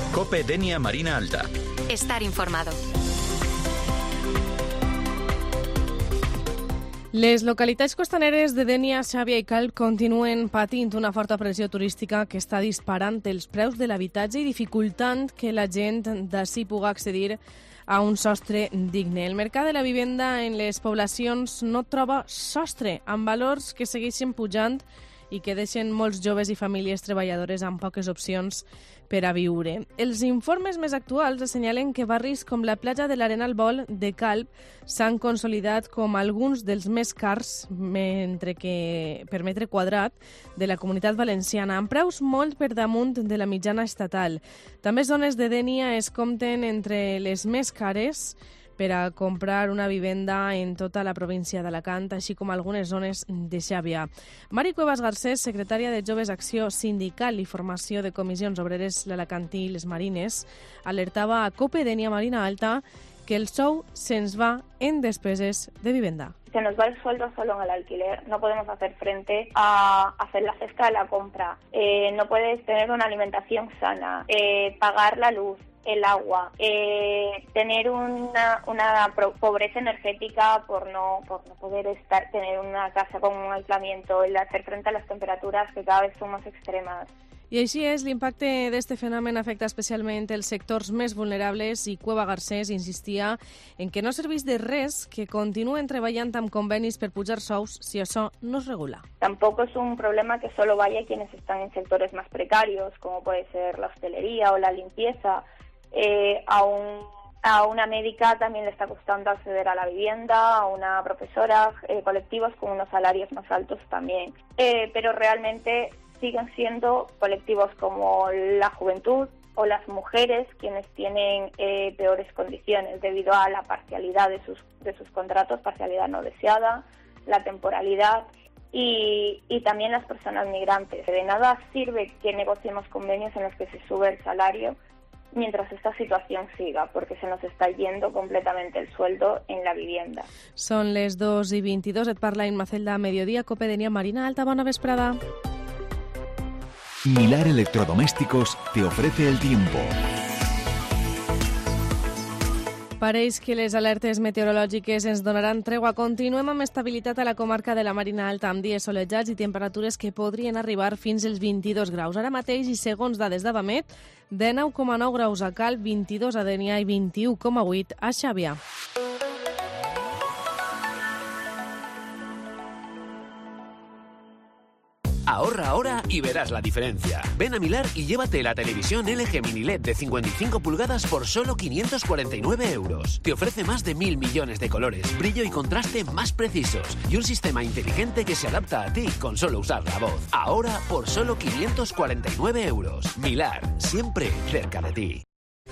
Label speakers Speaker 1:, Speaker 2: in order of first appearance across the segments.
Speaker 1: COPE Denia Marina Alta.
Speaker 2: Estar informado.
Speaker 3: Les localitats costaneres de Dénia, Xàbia i Calp continuen patint una forta pressió turística que està disparant els preus de l'habitatge i dificultant que la gent d'ací pugui accedir a un sostre digne. El mercat de la vivenda en les poblacions no troba sostre, amb valors que segueixen pujant i que deixen molts joves i famílies treballadores amb poques opcions per a viure. Els informes més actuals assenyalen que barris com la platja de l'Arenal Vol de Calp s'han consolidat com alguns dels més cars mentre que per metre quadrat de la Comunitat Valenciana, amb preus molt per damunt de la mitjana estatal. També zones de Dénia es compten entre les més cares per a comprar una vivenda en tota la província d'Alacant, així com algunes zones de Xàbia. Mari Cuevas Garcés, secretària de Joves Acció Sindical i Formació de Comissions Obreres l'Alacantí i les Marines, alertava a COPE Denia Marina Alta que el sou se'ns va en despeses de vivenda.
Speaker 4: Se nos va el sueldo solo en el alquiler, no podemos hacer frente a hacer la cesta de la compra, no puedes tener una alimentación sana, pagar la luz, el agua, tener una pobreza energética por no poder tener una casa con un aislamiento, el hacer frente a las temperaturas que cada vez son más extremas.
Speaker 3: I així és, l'impacte d'este fenomen afecta especialment els sectors més vulnerables i Cueva Garcés insistia en que no serveix de res que continuen treballant amb convenis per pujar sous si això no es regula.
Speaker 4: Tampoco es un problema que solo vaya a quienes están en sectores más precarios, como puede ser la hostelería o la limpieza. A una médica también le está costando acceder a la vivienda, a una profesora, colectivos con unos salarios más altos también. Pero realmente siguen siendo colectivos como la juventud o las mujeres quienes tienen peores condiciones debido a la parcialidad de sus contratos, parcialidad no deseada, la temporalidad y también las personas migrantes. De nada sirve que negociemos convenios en los que se sube el salario mientras esta situación siga, porque se nos está yendo completamente el sueldo en la vivienda.
Speaker 3: Són les 2:22, et parla Imma Celda, Mediodía, COPE Denia Marina Alta, bona vesprada.
Speaker 5: Milar Electrodomésticos te ofrece el tiempo.
Speaker 3: Pareix que les alertes meteorològiques ens donaran tregua. Continuem amb estabilitat a la comarca de la Marina Alta, amb dies solejats i temperatures que podrien arribar fins als 22 graus. Ara mateix, i segons dades d'Avamet, 19,9 graus a Calp, 22 a Dénia i 21,8 a Xàbia.
Speaker 6: Ahorra ahora y verás la diferencia. Ven a Milar y llévate la televisión LG Mini LED de 55 pulgadas por solo 549 euros. Te ofrece más de 1.000 millones de colores, brillo y contraste más precisos y un sistema inteligente que se adapta a ti con solo usar la voz. Ahora por solo 549 euros. Milar, siempre cerca de ti.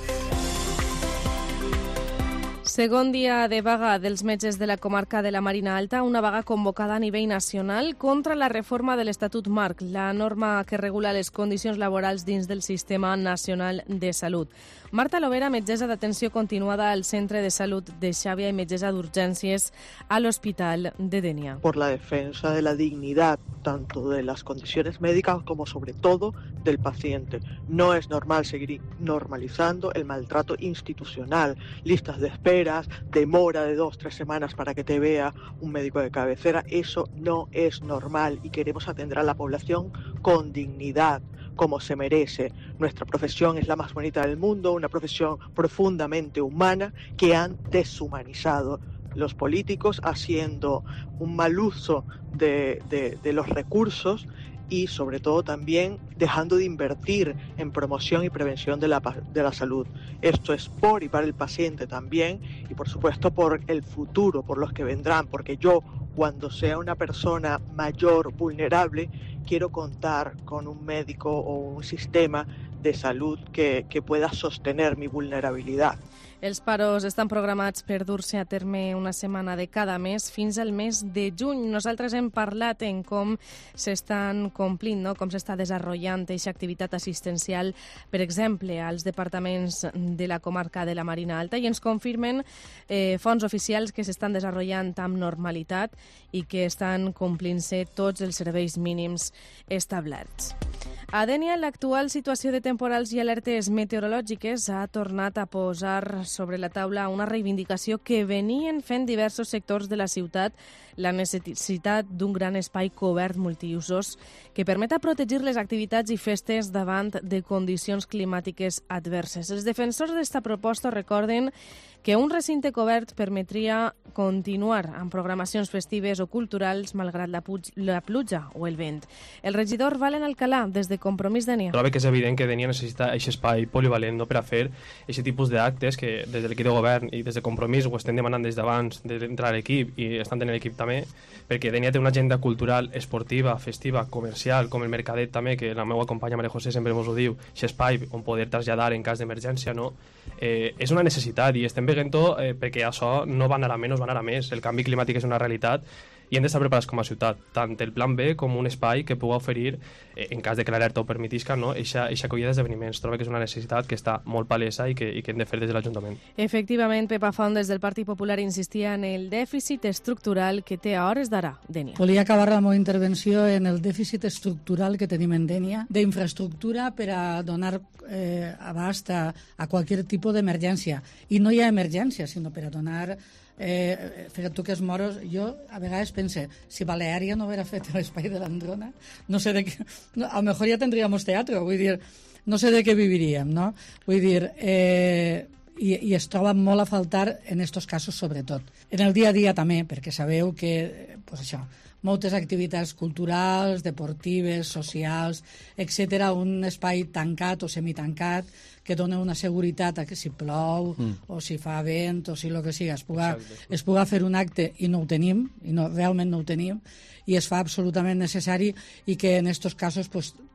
Speaker 3: Segon dia de vaga dels metges de la comarca de la Marina Alta, una vaga convocada a nivell nacional contra la reforma de l'Estatut Marc, la norma que regula les condicions laborals dins del Sistema Nacional de Salut. Marta Lovera, metgessa d'atenció continuada al Centre de Salut de Xàbia y metgessa d'urgències a l'Hospital de Dénia.
Speaker 7: Por la defensa de la dignidad, tanto de las condiciones médicas como sobre todo del paciente. No es normal seguir normalizando el maltrato institucional, listas de esperas, demora de 2-3 semanas para que te vea un médico de cabecera. Eso no es normal y queremos atender a la población con dignidad, como se merece. Nuestra profesión es la más bonita del mundo, una profesión profundamente humana que han deshumanizado los políticos haciendo un mal uso de los recursos y sobre todo también dejando de invertir en promoción y prevención de la salud. Esto es por y para el paciente también y por supuesto por el futuro, por los que vendrán, porque yo cuando sea una persona mayor, vulnerable, quiero contar con un médico o un sistema de salud que pueda sostener mi vulnerabilidad.
Speaker 3: Els paros estan programats per dur-se a terme una setmana de cada mes fins al mes de juny. Nosaltres hem parlat en com s'estan complint, no? Com s'està desenvolupant aquesta activitat assistencial, per exemple, als departaments de la comarca de la Marina Alta i ens confirmen fonts oficials que s'estan desenvolupant amb normalitat i que estan complint-se tots els serveis mínims establerts. A Dénia, l'actual situació de temporals i alertes meteorològiques ha tornat a posar sobre la taula una reivindicació que venien fent diversos sectors de la ciutat, la necessitat d'un gran espai cobert multiusos que permeta protegir les activitats i festes davant de condicions climàtiques adverses. Els defensors d'esta proposta recorden que un recinte cobert permetria continuar amb programacions festives o culturals malgrat la pluja o el vent. El regidor Valen Alcalà, des de Compromís Dénia.
Speaker 1: Trobo que és evident que Dénia necessita aquest espai polivalent per a fer aquest tipus d'actes que des de l'equip de govern i des de Compromís ho estem demanant des d'abans d'entrar a l'equip i estan tenint l'equip també, perquè Dénia té una agenda cultural, esportiva, festiva, comercial, com el Mercadet també, que la meva companya Maria José sempre ens ho diu, aquest espai on poder traslladar en cas d'emergència, no? És una necessitat i estem veient-ho perquè això no va anar a menys, va anar a més. El canvi climàtic és una realitat i hem d'estar preparats com a ciutat, tant el plan B com un espai que pugui oferir, en cas de que l'alerta ho permetisca, no? Eixa acollida d'esdeveniments. Trobo que és una necessitat que està molt palesa i que hem de fer des de l'Ajuntament.
Speaker 3: Efectivament, Pepa Font, des del Partit Popular, insistia en el dèficit estructural que té a hores d'ara Dénia.
Speaker 2: Volia acabar la meva intervenció en el dèficit estructural que tenim en Dénia, d'infraestructura per a donar abast a qualsevol tipus d'emergència. I no hi ha emergència, sinó per a donar... Fíjate tu que es moros, jo a vegades pense, si Baleària no hubiera fet l'espai de l'Androna, no sé de què, a lo mejor ja tendríamos teatro, vull dir, no sé de què viviríem, no? Vull dir, i es troba molt a faltar en estos casos sobretot. En el dia a dia també, perquè sabeu que, pues això, moltes activitats culturals, deportives, socials, etc., un espai tancat o semitancat que dona una seguretat a que si plou o si fa vent o si el que sigui es puga fer un acte i no ho tenim, i no, realment no ho tenim, i es fa absolutament necessari i que en aquests casos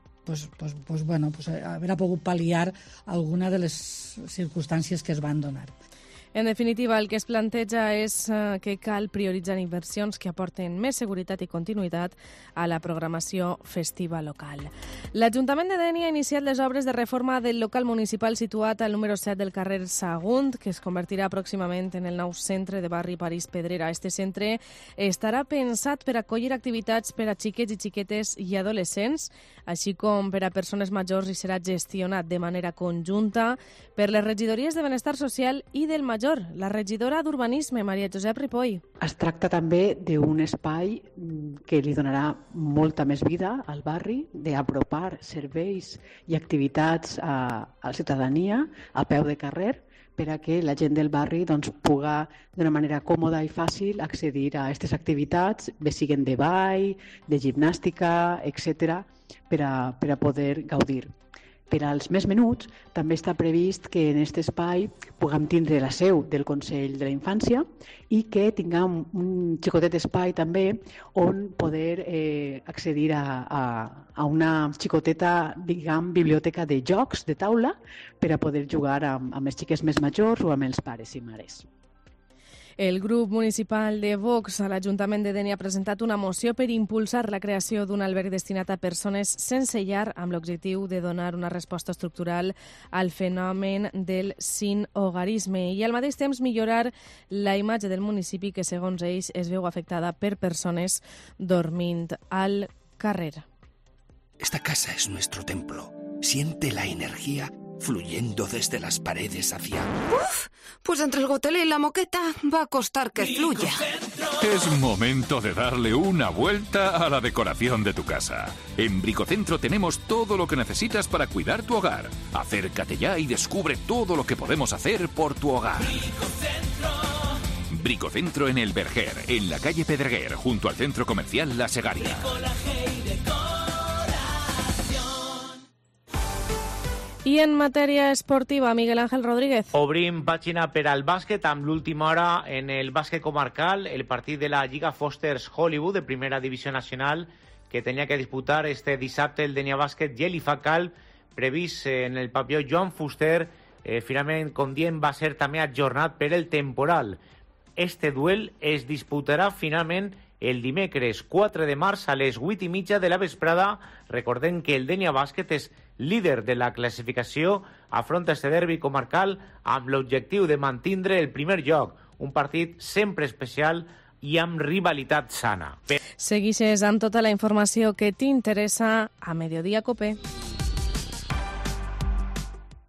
Speaker 2: haurà pogut pal·liar alguna de les circumstàncies que es van donar.
Speaker 3: En definitiva, el que es planteja és que cal prioritzar inversions que aporten més seguretat i continuïtat a la programació festiva local. L'Ajuntament de Dénia ha iniciat les obres de reforma del local municipal situat al número 7 del carrer Sagunt, que es convertirà pròximament en el nou centre de barri París Pedrera. Este centre estarà pensat per acollir activitats per a xiquets i xiquetes i adolescents, així com per a persones majors, i serà gestionat de manera conjunta per les regidories de Benestar Social i del Major. La regidora d'Urbanisme, Maria Josep Ripoll.
Speaker 8: Es tracta també d'un espai que li donarà molta més vida al barri, d'apropar serveis i activitats a la ciutadania a peu de carrer, per a que la gent del barri pugui d'una manera còmoda i fàcil accedir a aquestes activitats, bé siguen de ball, de gimnàstica, etc., per a poder gaudir. Per als més menuts, també està previst que en aquest espai puguem tindre la seu del Consell de la Infància i que tinguem un xicotet espai també on poder accedir a una xicoteta, diguem, biblioteca de jocs de taula per a poder jugar amb els xiquets més majors o amb els pares i mares.
Speaker 3: El grup municipal de Vox a l'Ajuntament de Dénia ha presentat una moció per impulsar la creació d'un alberg destinat a persones sense llar amb l'objectiu de donar una resposta estructural al fenomen del sinhogarisme i al mateix temps millorar la imatge del municipi que, segons ells, es veu afectada per persones dormint al carrer.
Speaker 9: Esta casa es nuestro templo. Siente la energía fluyendo desde las paredes hacia...
Speaker 10: ¡Uf! Pues entre el gotelé y la moqueta va a costar que fluya.
Speaker 11: Es momento de darle una vuelta a la decoración de tu casa. En Bricocentro tenemos todo lo que necesitas para cuidar tu hogar. Acércate ya y descubre todo lo que podemos hacer por tu hogar. Bricocentro en El Verger, en la calle Pedreguer, junto al centro comercial La Segaria.
Speaker 3: I en matèria esportiva, Miguel Ángel Rodríguez.
Speaker 12: Obrim pàgina per al bàsquet amb l'última hora en el bàsquet comarcal, el partit de la Lliga Fosters Hollywood de primera divisió nacional que tenia que disputar este dissabte el Dénia Bàsquet i el IFACAL previst en el pavelló Joan Fuster. Finalment, com diem, va ser també ajornat per el temporal. Este duel es disputarà finalment el dimecres 4 de març a les 8:30 de la vesprada. Recordem que el Dénia Bàsquet és líder de la classificació, afronta este derbi comarcal amb l'objectiu de mantindre el primer lloc. Un partit sempre especial i amb rivalitat sana.
Speaker 3: Seguixes amb tota la informació que t'interessa a Mediodía Copé.